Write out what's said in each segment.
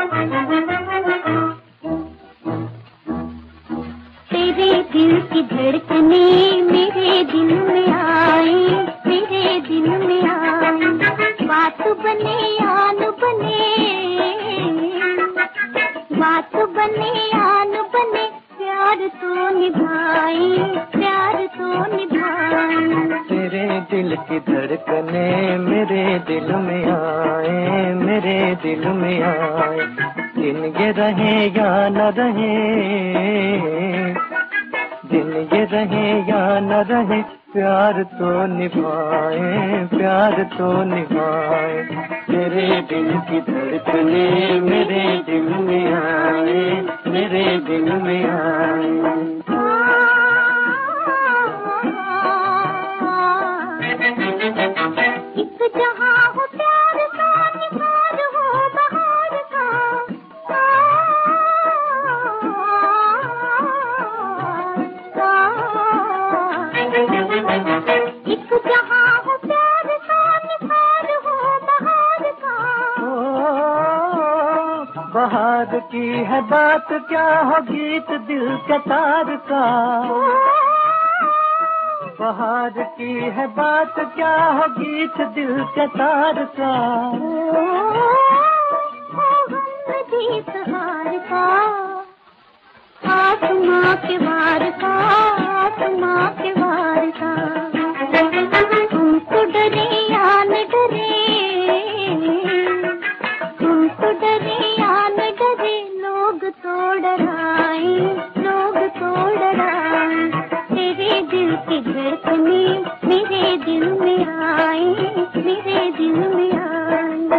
तेरे दिल की धड़कने मेरे दिल में आए, मेरे दिल में आए। बात बने आन बने, बात बने आन बने। प्यार तो निभाए, प्यार तो निभाए। तेरे दिल की धड़कने मेरे दिल में आए, मेरे दिल में आए। दिन ये रहे या न रहे, दिन ये रहे या न रहे। प्यार तो निभाए, प्यार तो निभाए। तेरे दिल की धड़कने मेरे दिल में आए, मेरे दिल में आए। एक जहां हो प्यार का, निखार हो बहार का। एक जहां हो प्यार का, निखार हो बहार का। बहार की है बात क्या हो गीत दिल के तार का। बहार की है बात क्या हो गीत दिल के तार का। गीत हार का, आसमां के वार का, आसमां के वार का। तुमको डरे या न डरे, तुमको डरे या न डरे। लोग तो डराए, लोग तो डराए। तेरे दिल की धड़कने मेरे दिल में आए, मेरे दिल में आए।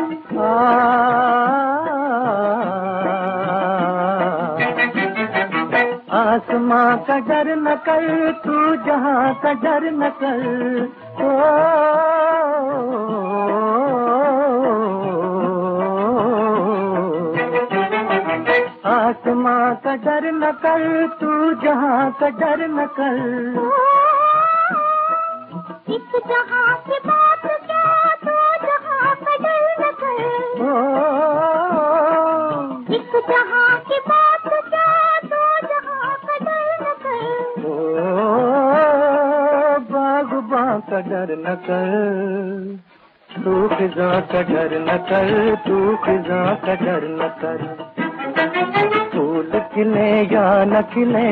आसमां का डर न कर, तू जहां का डर न कर। आसमां का डर न कर, तू जहां का डर न कर। इस जहां की बात क्या, दो जहां का डर न कर। इस जहां की बात क्या, दो जहां का डर न कर। बागबां का डर न कर, तू खिज़ां का डर न कर, तू खिज़ां का डर न कर। फूल खिले या न खिले,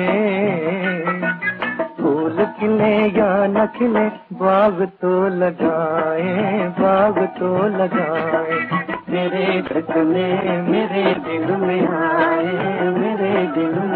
फूल खिले या न खिले। बाग तो लगाए, बाग तो लगाए। तेरे धड़कने मेरे दिल में आए, मेरे दिल